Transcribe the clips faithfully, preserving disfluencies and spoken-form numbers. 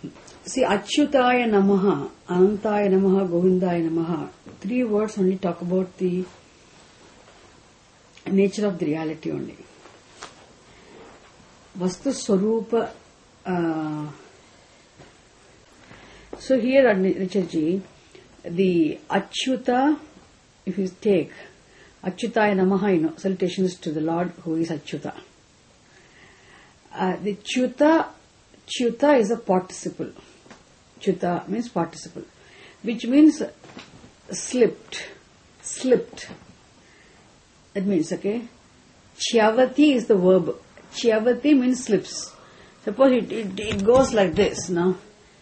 See, Achyutaya Namaha, Anantaya Namaha, Govindaya Namaha. Three words only talk about the nature of the reality only. Vastu Swarupa. Uh, so here, Richardji, the Achyuta, if you take Achyutaya Namaha, you know, salutations to the Lord who is Achyuta. Uh, the Chuta, Chuta is a participle. Chuta means participle, which means slipped, slipped. That means, okay, Chyavati is the verb. Chyavati means slips. Suppose it, it, it goes like this, no?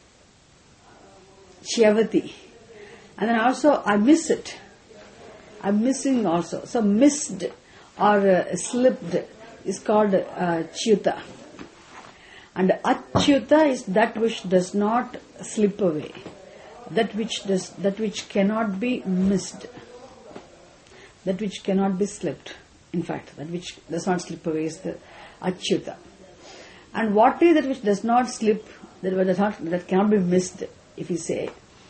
Chyavati. And then also, I miss it. I'm missing also. So, missed or uh, slipped is called uh, Chyuta. And Achyuta is that which does not slip away. That which does, that which cannot be missed. That which cannot be slipped. In fact, that which does not slip away is the Achyuta. And what is that which does not slip, that, does not, that cannot be missed, if you say,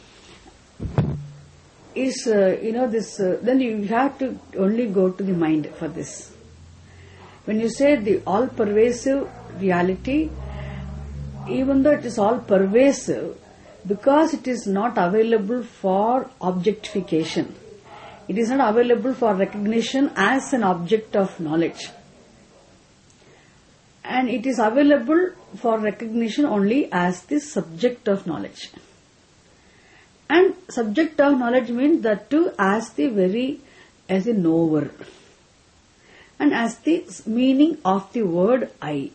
is, uh, you know, this, uh, then you have to only go to the mind for this. When you say the all-pervasive reality, even though it is all-pervasive, because it is not available for objectification, it is not available for recognition as an object of knowledge. And it is available for recognition only as the subject of knowledge. And subject of knowledge means that too as the very, as a knower. And as the meaning of the word I.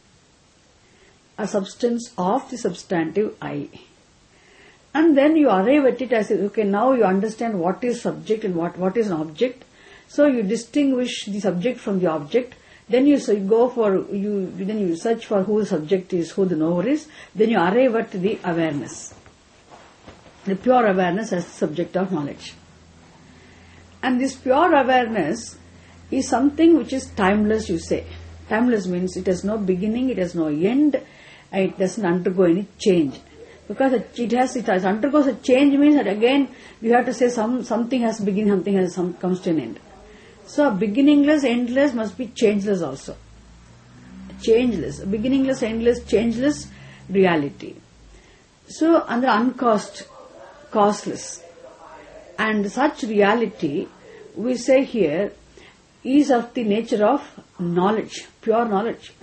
A substance of the substantive I. And then you arrive at it as, okay, now you understand what is subject and what, what is an object. So you distinguish the subject from the object. Then you go for, you then you search for who the subject is, who the knower is. Then you arrive at the awareness. The pure awareness as the subject of knowledge. And this pure awareness is something which is timeless, you say. Timeless means it has no beginning, it has no end, and it doesn't undergo any change. Because it has, it has undergoes a change means that again you have to say some something has beginning, something has some comes to an end. So beginningless, endless must be changeless also. Changeless, beginningless, endless, changeless reality. So under uncaused, causeless. And such reality, we say here, is of the nature of knowledge, pure knowledge.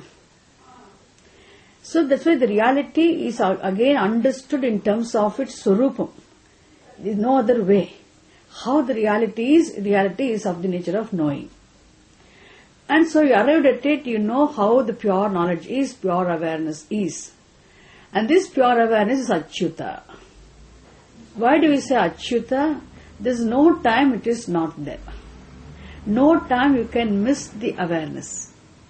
So that's why the reality is again understood in terms of its surupam. There is no other way. How the reality is, reality is of the nature of knowing. And so you arrived at it, you know how the pure knowledge is, pure awareness is. And this pure awareness is Achyuta. Why do we say Achyuta? There is no time it is not there. No time you can miss the awareness.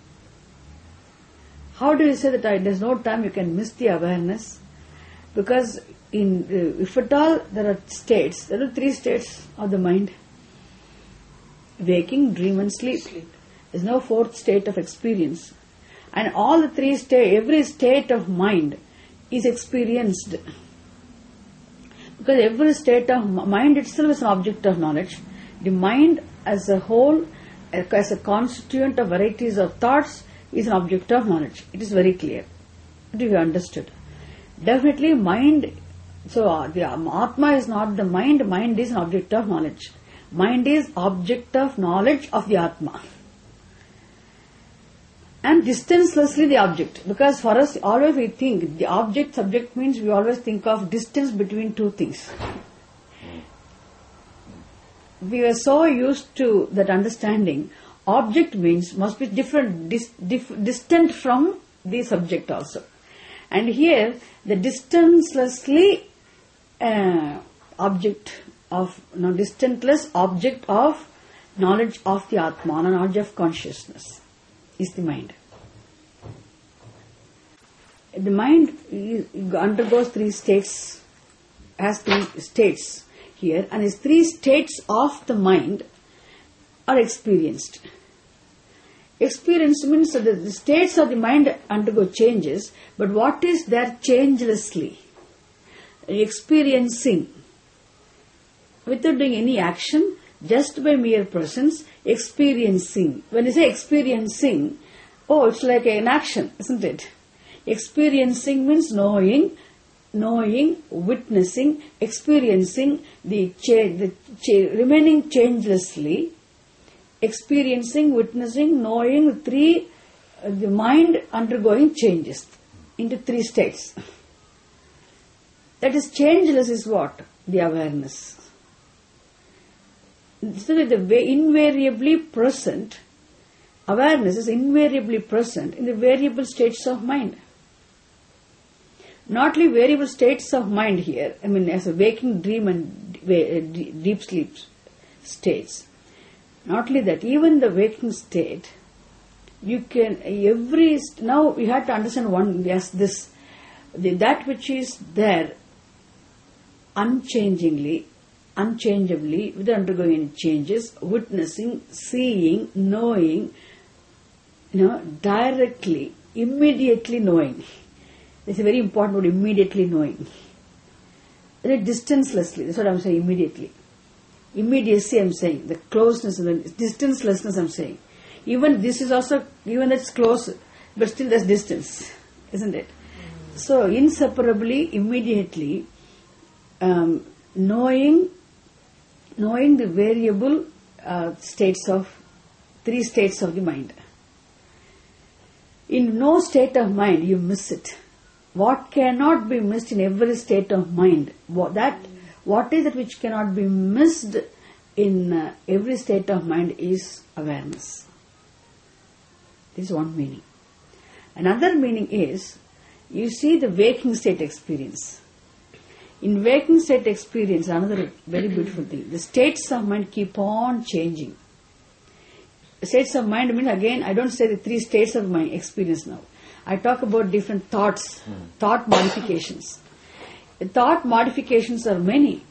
How do you say that there is no time you can miss the awareness? Because in, uh, if at all there are states, there are three states of the mind. Waking, dream and sleep. sleep. There is no fourth state of experience. And all the three states, every state of mind is experienced. Because every state of mind itself is an object of knowledge. The mind as a whole, as a constituent of varieties of thoughts, is an object of knowledge. It is very clear. Do you understood? Definitely mind, so uh, the um, Atma is not the mind, mind is an object of knowledge. Mind is object of knowledge of the Atma. And distancelessly the object. Because for us, always we think, the object, subject means we always think of distance between two things. We were so used to that understanding. Object means must be different, dis, dif, distant from the subject also. And here, the distancelessly uh, object of, no, distanceless object of knowledge of the Atma, knowledge of consciousness, is the mind. The mind is, undergoes three states, has three states here, and these three states of the mind are experienced. Experience means that the states of the mind undergo changes, but what is there changelessly? Experiencing. Without doing any action, just by mere presence, experiencing. When you say experiencing, oh, it's like an action, isn't it? Experiencing means knowing, knowing, witnessing, experiencing the, cha- the cha- remaining changelessly, experiencing, witnessing, knowing, the three, uh, the mind undergoing changes into three states. That is changeless is what? The awareness. So that the way invariably present, awareness is invariably present in the variable states of mind. Not only variable states of mind here, I mean as a waking dream and deep sleep states. Not only that, even the waking state, you can, every, now you have to understand one, yes, this, the, that which is there unchangingly, unchangeably, without undergoing any changes, witnessing, seeing, knowing, you know, directly, immediately knowing. It's a very important word, immediately knowing. Distancelessly, that's what I'm saying, immediately. Immediacy I'm saying, the closeness, and the distancelessness I'm saying. Even this is also, even that's close, but still there's distance, isn't it? Mm-hmm. So, inseparably, immediately, um, knowing, knowing the variable uh, states of, three states of the mind. In no state of mind you miss it. What cannot be missed in every state of mind? What, that, what is it which cannot be missed in uh, every state of mind is awareness. This is one meaning. Another meaning is, you see the waking state experience. In waking state experience, another very beautiful thing, the states of mind keep on changing. States of mind means, again, I don't say the three states of my experience now. I talk about different thoughts, mm. thought modifications. The thought modifications are many.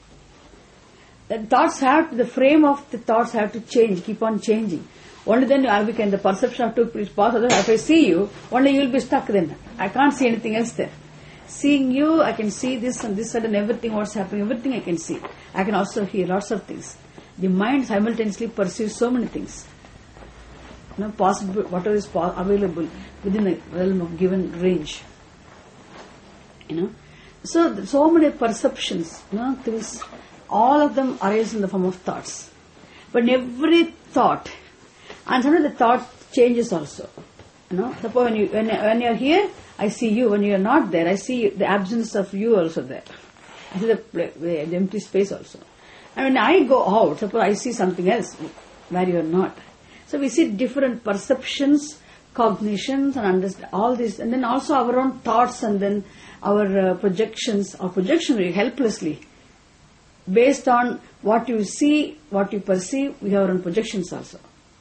The thoughts have, to, the frame of the thoughts have to change, keep on changing. Only then we can, the perception of two pass. If I see you, only you will be stuck then. I can't see anything else there. Seeing you, I can see this and this and everything, what's happening, everything I can see. I can also hear lots of things. The mind simultaneously perceives so many things. You know, possible, whatever is available within the realm of given range. You know, so so many perceptions, you know, things, all of them arise in the form of thoughts. But in every thought, and sometimes the thought changes also. You know, suppose when you when when you are here, I see you. When you are not there, I see the absence of you also there. I see the, the, the empty space also. And when I go out, suppose I see something else where you are not. So we see different perceptions, cognitions, and understand all this, and then also our own thoughts, and then our uh, projections. Our projection very helplessly, based on what you see, what you perceive, we have our own projections also.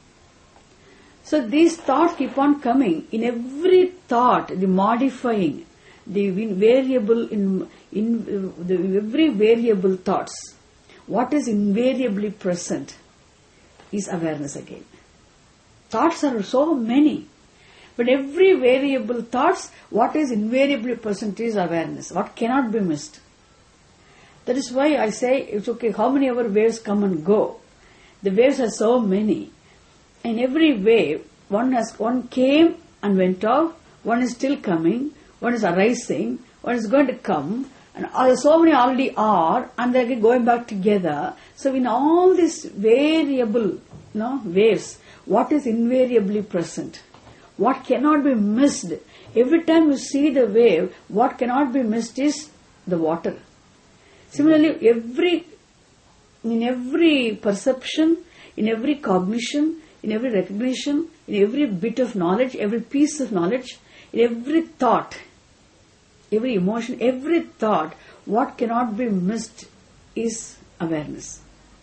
So these thoughts keep on coming. In every thought, the modifying, the variable in in uh, the every variable thoughts, what is invariably present is awareness again. Thoughts are so many, but every variable thoughts, what is invariably present is awareness. What cannot be missed. That is why I say it's okay. How many ever waves come and go? The waves are so many. In every wave, one has one came and went off. One is still coming. One is arising. One is going to come. And so many already are, and they are going back together. So in all these variable, you know, waves, what is invariably present? What cannot be missed? Every time you see the wave, what cannot be missed is the water. Similarly, every in every perception, in every cognition, in every recognition, in every bit of knowledge, every piece of knowledge, in every thought, every emotion, every thought, what cannot be missed is awareness.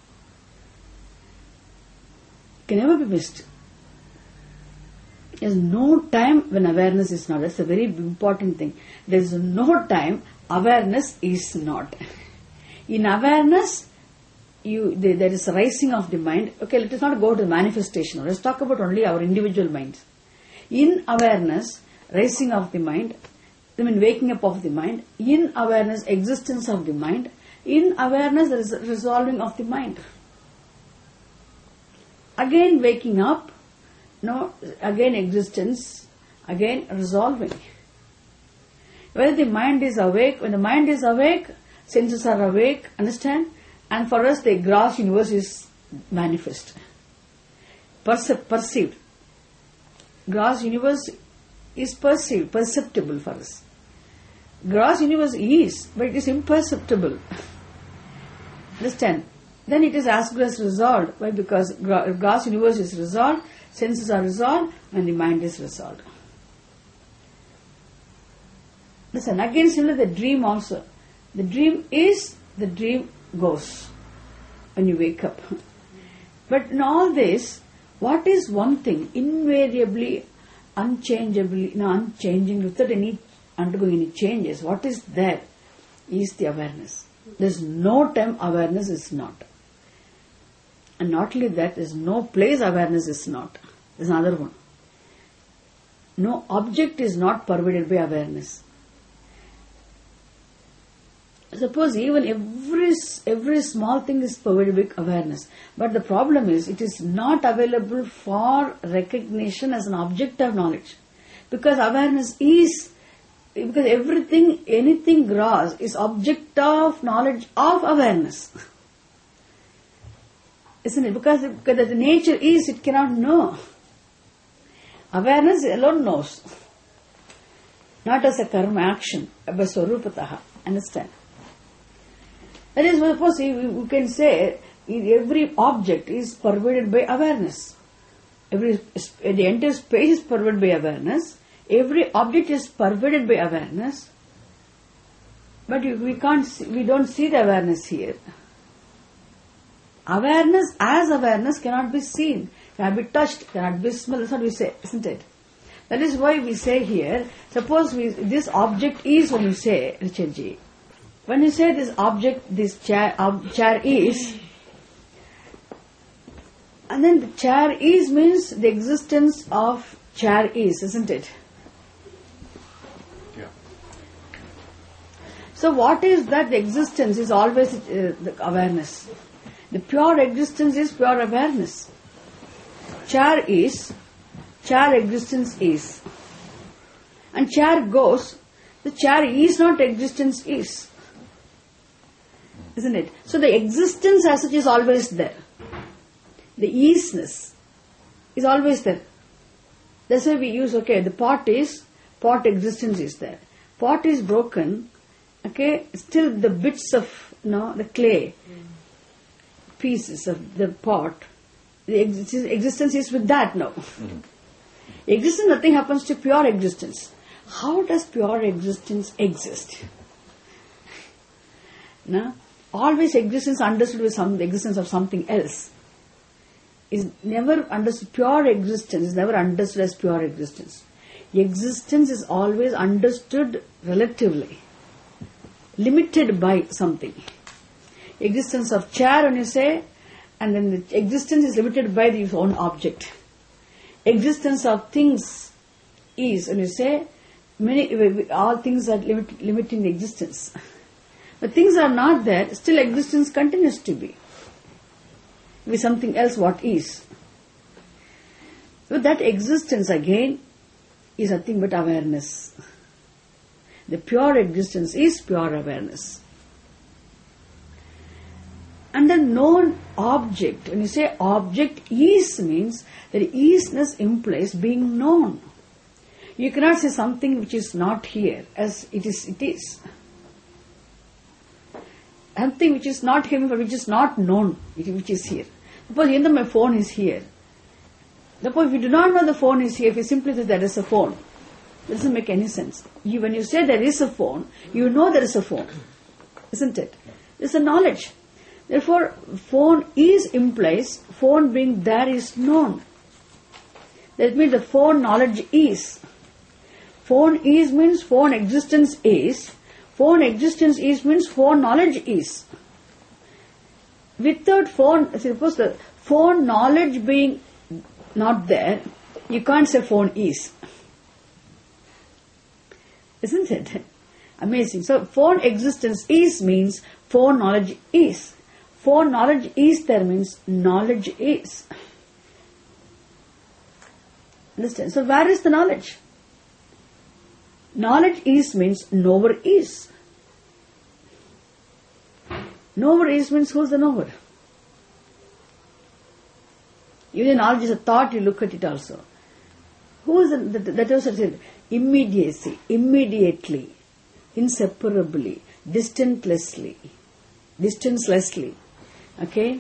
Can never be missed. There's no time when awareness is not. That's a very important thing. There's no time awareness is not. In awareness, you there, there is a rising of the mind. Okay, let us not go to the manifestation. Let's talk about only our individual minds. In awareness, rising of the mind, I mean waking up of the mind. In awareness, existence of the mind. In awareness, there is a resolving of the mind. Again waking up, no, again existence, again resolving. Whether the mind is awake, when the mind is awake, senses are awake, understand? And for us, the gross universe is manifest, Perce- perceived. Gross universe is perceived, perceptible for us. Gross universe is, but it is imperceptible. Understand? Then it is as good as resolved. Why? Because gross universe is resolved, senses are resolved, and the mind is resolved. Listen, again similar the dream also. The dream is, the dream goes when you wake up. But in all this, what is one thing invariably, unchangeably, no, unchanging, without any undergoing any changes? What is there is the awareness. There's no time awareness is not. And not only that, there's no place awareness is not. There's another one. No object is not pervaded by awareness. Suppose even every every small thing is pervaded by awareness. But the problem is, it is not available for recognition as an object of knowledge. Because awareness is, because everything, anything gross is object of knowledge of awareness. Isn't it? Because, because the nature is, it cannot know. Awareness alone knows. Not as a karma action, but swarupataha. Understand? That is, suppose you can say every object is pervaded by awareness. Every the entire space is pervaded by awareness. Every object is pervaded by awareness. But you, we can't, see, we don't see the awareness here. Awareness as awareness cannot be seen, cannot be touched, cannot be smelled. That's what we say, isn't it? That is why we say here. Suppose we, this object is, when you say, Richardji. When you say this object, this chair, uh, chair is, and then the chair is means the existence of chair is, isn't it? Yeah. So what is that? The existence is always uh, the awareness. The pure existence is pure awareness. Chair is, chair existence is. And chair goes, the chair is not existence is. Isn't it? So the existence as such is always there. The isness is always there. That's why we use, okay, the pot is, pot existence is there. Pot is broken, okay, still the bits of, you know, the clay, pieces of the pot, the ex- existence is with that now. Mm-hmm. Existence, nothing happens to pure existence. How does pure existence exist? No? Always existence understood with some the existence of something else is never understood. Pure existence is never understood as pure existence. Existence is always understood relatively, limited by something. Existence of chair, when you say, and then the existence is limited by the own object. Existence of things is, when you say, many all things are limit, limiting the existence. But things are not there, still existence continues to be. With something else what is. So that existence again is nothing but awareness. The pure existence is pure awareness. And the known object, when you say object is, means that isness implies being known. You cannot say something which is not here as it is, it is. Something which is not here, but which is not known, which is here. Suppose even though my phone is here. Suppose if you do not know the phone is here, if you simply say there is a phone, it doesn't make any sense. You, when you say there is a phone, you know there is a phone. Isn't it? It's a knowledge. Therefore, phone is implies, phone being there is known. That means the phone knowledge is. Phone is means phone existence is. Phone existence is means phone knowledge is. Without phone, suppose the phone knowledge being not there, you can't say phone is. Isn't it? Amazing. So phone existence is means phone knowledge is. Phone knowledge is there means knowledge is. Understand? So where is the knowledge? Knowledge is means knower is. Knower is means who is the knower? Even knowledge is a thought, you look at it also. Who is the, that, that was said, immediacy, immediately, inseparably, distancelessly, distancelessly. Okay?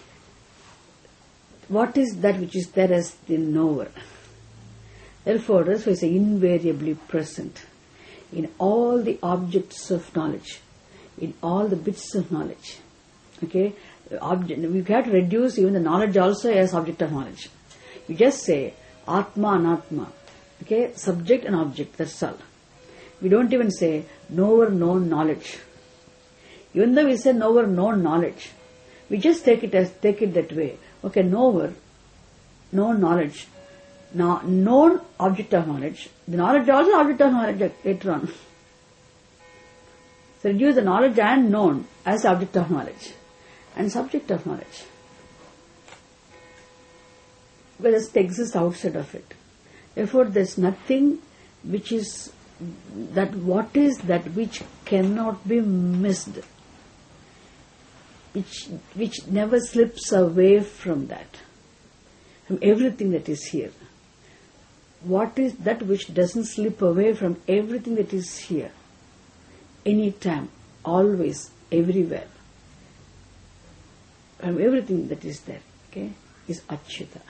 What is that which is there as the knower? Therefore, that's why it's invariably present in all the objects of knowledge, in all the bits of knowledge. Okay? Object, we have to reduce even the knowledge also as object of knowledge. You just say Atma, Anatma. Okay? Subject and object, that's all. We don't even say knower, known, knowledge. Even though we say knower, known, knowledge, we just take it as take it that way. Okay, knower, known, knowledge. Now, known object of knowledge. The knowledge also object of knowledge later on. So reduce the knowledge and known as object of knowledge and subject of knowledge. Because it exists outside of it. Therefore, there is nothing which is that what is that which cannot be missed, which which never slips away from that, from everything that is here. What is that which doesn't slip away from everything that is here? Anytime, always, everywhere. From everything that is there, okay, is Achyuta.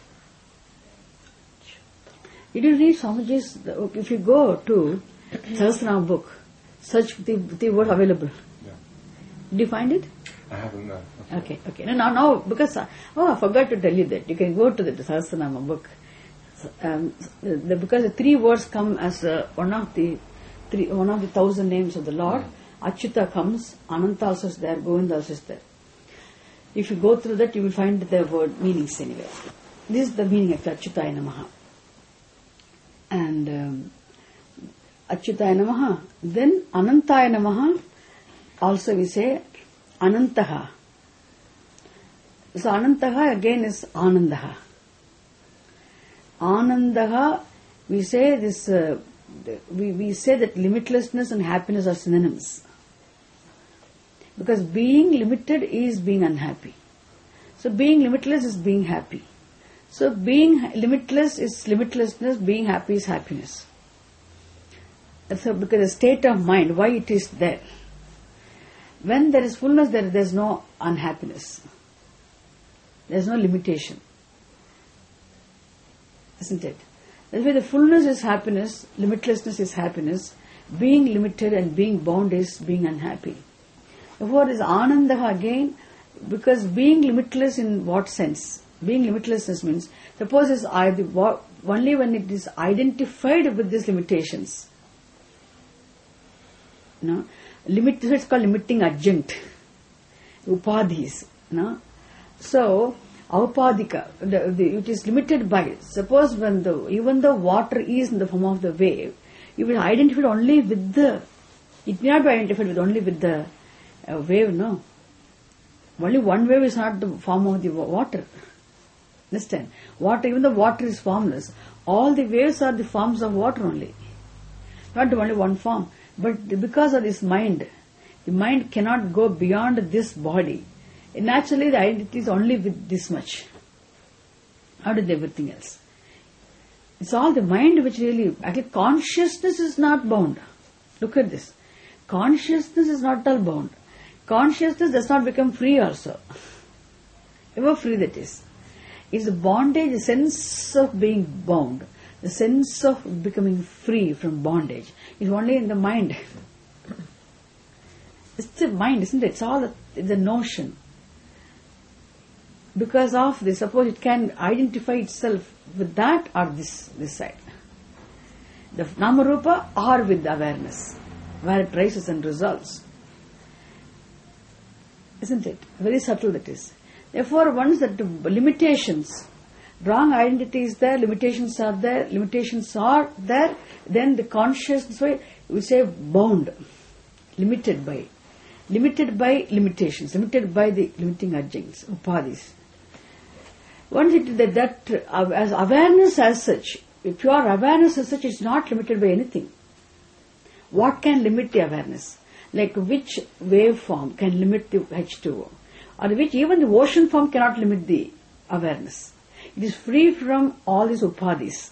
You didn't read Swamiji's, if you go to Sahasranama book, search the, the word available. Yeah. Did you find it? I haven't, no. Okay, okay. No, now, now, because, oh, I forgot to tell you that. You can go to the Sahasranama book. Um, the, because the three words come as uh, one of the three, one of the thousand names of the Lord. Mm. Achyuta comes, Ananta also is there, Govinda also is there. If you go through that, you will find the word meanings anyway. This is the meaning of Achyutaya Namaha. And um, Achyutaya Namaha. Then Anantaya Namaha. Also we say Anantaha. So Anantaha again is Anandaha. Anandaha, we say this, uh, we, we say that limitlessness and happiness are synonyms. Because being limited is being unhappy. So being limitless is being happy. So being limitless is limitlessness, being happy is happiness. So because the state of mind, why it is there. When there is fullness, there there is no unhappiness. There is no limitation. Isn't it? That's why the fullness is happiness, limitlessness is happiness, being limited and being bound is being unhappy. Therefore, is Anandaha again, because being limitless in what sense? Being limitlessness means, suppose it's only when it is identified with these limitations. No? Limit, it's called limiting adjunct. Upadhis. No? So, Aupadika, the, the, it is limited by, suppose when the, even though water is in the form of the wave, you will identify only with the, it may not be identified with only with the uh, wave, no. Only one wave is not the form of the water. Understand? Water, even though water is formless, all the waves are the forms of water only. Not only one form. But because of this mind, the mind cannot go beyond this body. Naturally, the identity is only with this much. Not with everything else. It's all the mind which really, actually consciousness is not bound. Look at this. Consciousness is not all bound. Consciousness does not become free also. Ever free that is. It's the bondage, the sense of being bound, the sense of becoming free from bondage is only in the mind. It's the mind, isn't it? It's all the, the notion. Because of this, suppose it can identify itself with that or this, this side. The Namarupa or with the awareness, where it rises and resolves. Isn't it? Very subtle that is. Therefore, once that limitations, wrong identity is there, limitations are there, limitations are there, then the consciousness, we say bound, limited by, limited by limitations, limited by the limiting adjuncts, upadhis. Once it that, that uh, as awareness as such, pure awareness as such is not limited by anything. What can limit the awareness? Like which waveform can limit the H two O? Or which even the ocean form cannot limit the awareness. It is free from all these upadhis.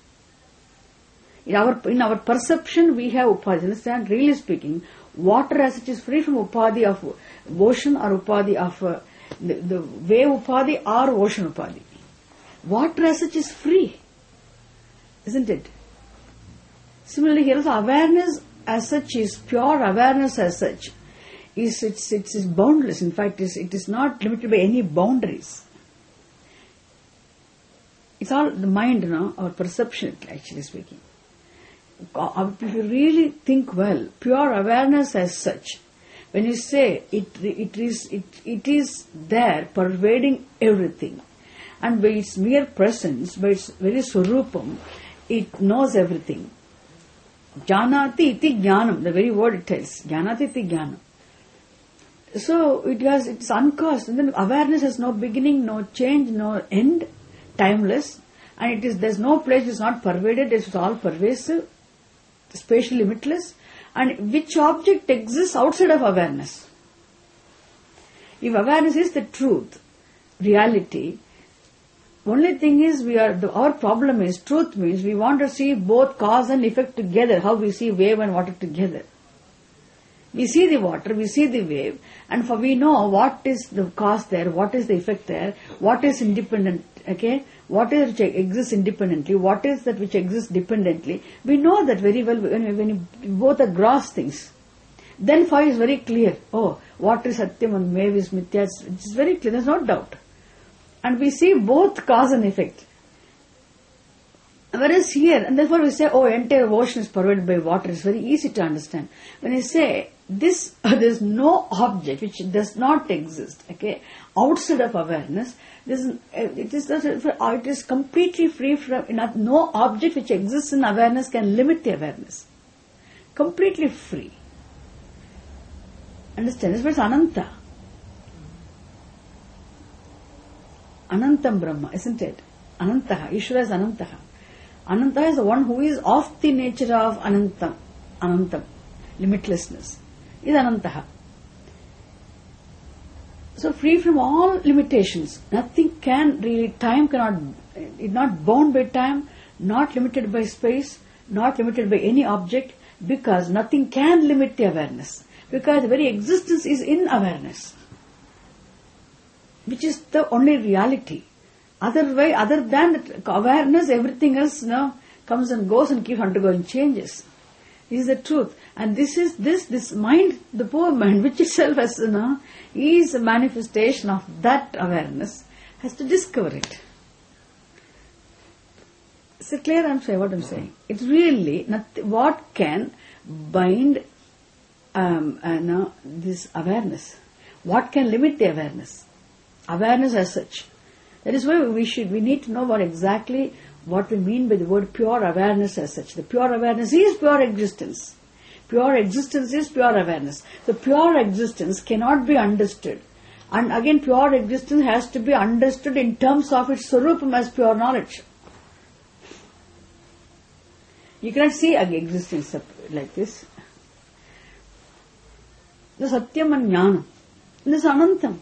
In our, in our perception we have upadhis. Understand? Really speaking, water as such is free from upadhi of ocean or upadhi of uh, the, the wave upadhi or ocean upadhi. Water as such is free. Isn't it? Similarly here also awareness as such is pure awareness as such is it's it's, it's boundless. In fact, it is, it is not limited by any boundaries. It's all the mind, you know, our perception, actually speaking. If you really think well, pure awareness as such, when you say it, it is it it is there, pervading everything, and by its mere presence, by its very surupam, it knows everything. Janati iti jnanam, the very word it tells. Janati iti jnanam. So it has, it's uncaused. And then awareness has no beginning, no change, no end, timeless. And it is, there's no place, it's not pervaded, it's all pervasive, spatially limitless. And which object exists outside of awareness? If awareness is the truth, reality, only thing is we are, the, our problem is, truth means we want to see both cause and effect together, how we see wave and water together. We see the water, we see the wave, and for we know what is the cause there, what is the effect there, what is independent, okay, what is which exists independently, what is that which exists dependently. We know that very well when, when you, both are gross things. Then for you is very clear, oh, water is satyam and wave is mithya, it's very clear, there's no doubt. And we see both cause and effect. Whereas here, and therefore we say, oh, entire ocean is pervaded by water. It's very easy to understand. When you say, this, uh, there is no object which does not exist, okay, outside of awareness, this is, uh, it, is, uh, it is completely free from, not, no object which exists in awareness can limit the awareness. Completely free. Understand? This is Ananta. Anantam Brahma, isn't it? Anantaha. Ishvara is Anantaha. Ananta is the one who is of the nature of Anantam. Anantam. Limitlessness. Is Anantaha. So free from all limitations. Nothing can really, time cannot, it not bound by time, not limited by space, not limited by any object, because nothing can limit the awareness. Because the very existence is in awareness, which is the only reality. Otherwise, other than that awareness, everything else, you know, comes and goes and keeps undergoing changes. This is the truth. And this is this, this mind, the poor mind, which itself has, you know, is a manifestation of that awareness, has to discover it. Is it clear? I'm saying what I'm saying. It's really not, what can bind um, uh, no, this awareness? What can limit the awareness? Awareness as such. That is why we should, we need to know what exactly what we mean by the word pure awareness as such. The pure awareness is pure existence. Pure existence is pure awareness. The pure existence cannot be understood. And again, pure existence has to be understood in terms of its sarupam as pure knowledge. You cannot see existence like this. The satyam and jnanam. This is anantam.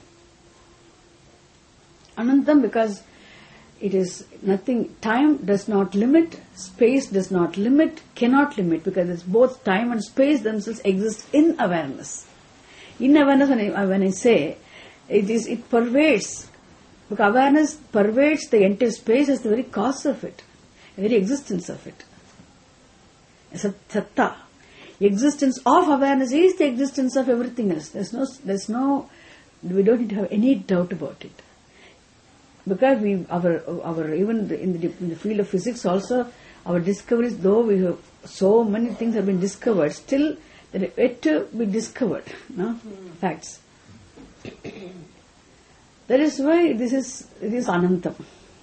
Anantam because it is nothing, time does not limit, space does not limit, cannot limit, because it's both time and space themselves exist in awareness. In awareness, when I, when I say, it is, it pervades, because awareness pervades the entire space as the very cause of it, the very existence of it. It's a satta. Existence of awareness is the existence of everything else. There's no, there's no, we don't need to have any doubt about it. Because we, our, our even in the, in the field of physics also, our discoveries, though we have so many things have been discovered, still there are yet to be discovered, no? Mm. Facts. That is why this is, it is Anantam.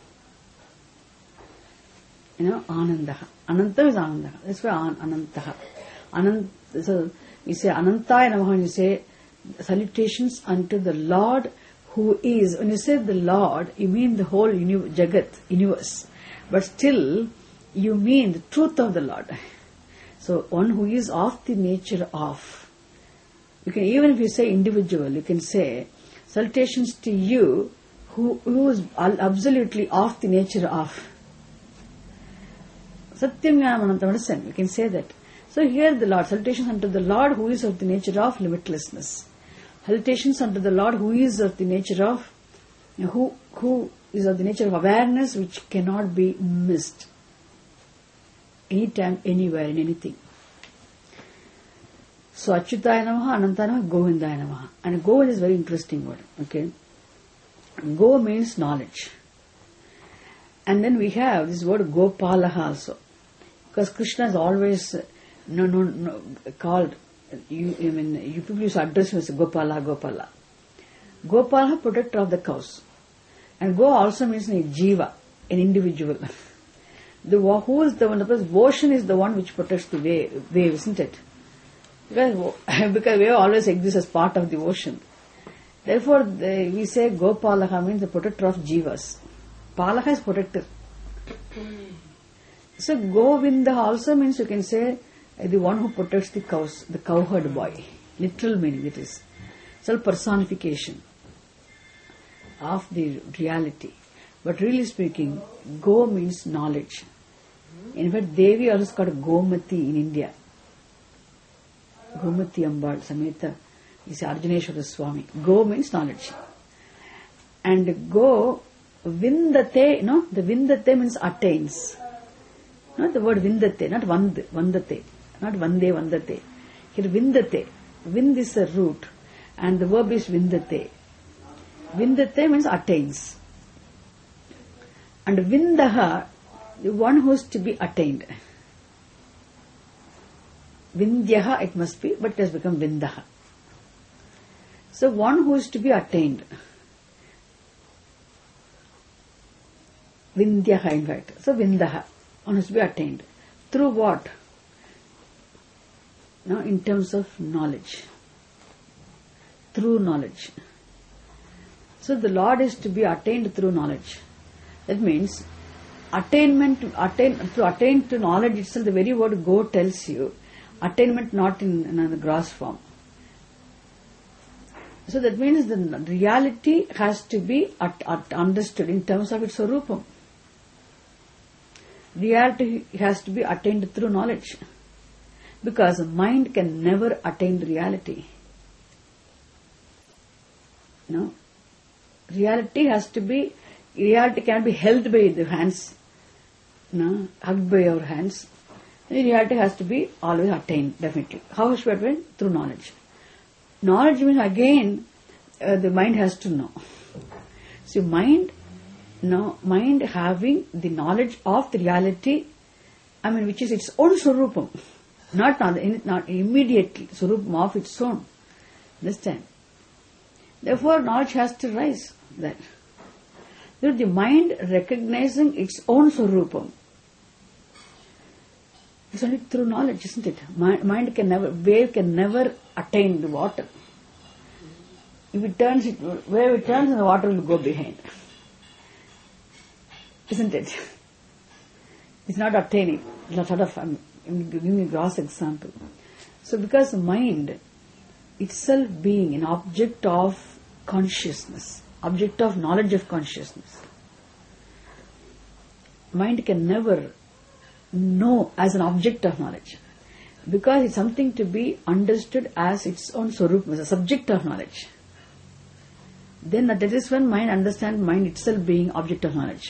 You know, Anandaha. Anantam is Anandaha. That's why an, Anantaha. Anant, so you say Anantaya Namaha, you say salutations unto the Lord who is. When you say the Lord, you mean the whole uni- Jagat, universe. But still, you mean the truth of the Lord. So, one who is of the nature of. You can, even if you say individual, you can say salutations to you who, who is absolutely of the nature of. Satyam Jnanam Anantam, you can say that. So here the Lord, salutations unto the Lord who is of the nature of limitlessness. Salutations unto the Lord who is of the nature of, who, who is of the nature of awareness which cannot be missed. Anytime, anywhere, in anything. So Achyutaya Namaha, Anantaya Namaha, Govindaya Namaha. And Govind is a very interesting word. Okay. Go means knowledge. And then we have this word Gopalaha also. Because Krishna is always no, no, no, called, you, I mean, you people used to address him as Gopala, Gopala. Gopala, protector of the cows. And Go also means a jiva, an individual. The who is the one, the ocean is the one which protects the wave, wave isn't it? Because, because wave always exists as part of the ocean. Therefore, the, we say Gopalaha means the protector of jivas. Palaha is protector. So Govinda also means you can say uh, the one who protects the cows, the cowherd boy. Literal meaning it is. Self personification of the reality. But really speaking, Go means knowledge. In fact, Devi also is called Gomati in India. Gomati Ambal Sameta is Arjuneshwara Swami. Go means knowledge. And Go, Vindate, no, the Vindate means attains. Not the word Vindate, not Vand, Vandate, not Vande, Vandate. Here Vindate. Vind is the root and the verb is Vindate. Vindate means attains. And Vindaha, the one who is to be attained. Vindyaha it must be, but it has become Vindaha. So one who is to be attained. Vindyaha in fact. So Vindaha, one is to be attained. Through what? Now in terms of knowledge. Through knowledge. So the Lord is to be attained through knowledge. That means attainment, attain, to attain to knowledge itself, the very word Go tells you, attainment not in, in the gross form. So that means the reality has to be at, at understood in terms of its Sarupam. Reality has to be attained through knowledge. Because mind can never attain reality. No. Reality has to be, reality cannot be held by the hands, no, hugged by our hands. Reality has to be always attained, definitely. How should it be? Through knowledge. Knowledge means again, uh, the mind has to know. So mind, no, mind having the knowledge of the reality, I mean, which is its own Surupam, not, not, not immediately, Surupam of its own. Understand? Therefore, knowledge has to rise there. The mind recognizing its own Surupam. It's only through knowledge, isn't it? Mind can never, wave can never attain the water. If it turns, it, wave it turns and the water will go behind. Isn't it? It's not attaining. It's not sort of, I'm giving a gross example. So because mind itself being an object of consciousness, object of knowledge of consciousness, mind can never know as an object of knowledge, because it's something to be understood as its own Swarup, as a subject of knowledge. Then that is when mind understands mind itself being object of knowledge.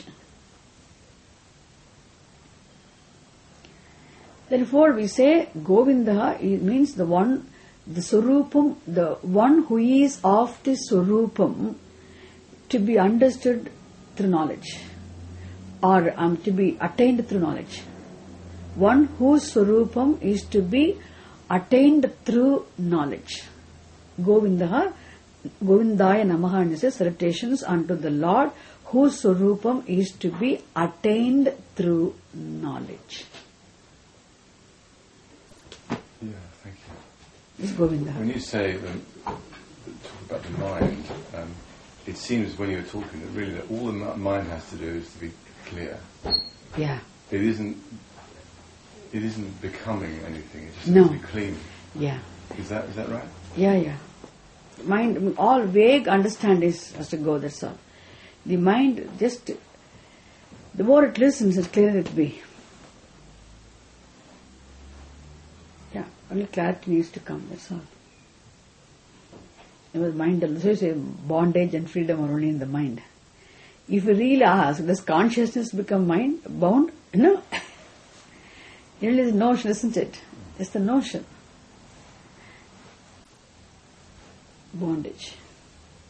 Therefore we say Govinda, it means the one, the Swarupam, the one who is of the Swarupam to be understood through knowledge, or um, to be attained through knowledge. One whose Swarupam is to be attained through knowledge. Govinda, Govindaya Namaha, and it says salutations unto the Lord whose Swarupam is to be attained through knowledge. Yeah, thank you. This is Govinda. When you say, um, talk about the mind, um, it seems when you were talking that really that all the mind has to do is to be clear. Yeah. It isn't. It isn't becoming anything. It just No. has to be clean. Yeah. Is that is that right? Yeah, yeah. Mind, all vague understandings has to go, that's all. The mind just, the more it listens, the clearer it be. Yeah, only clarity needs to come, that's all. It was mind, so you say bondage and freedom are only in the mind. If you really ask, does consciousness become mind bound? No. Only the notion, isn't it? It's the notion. Bondage.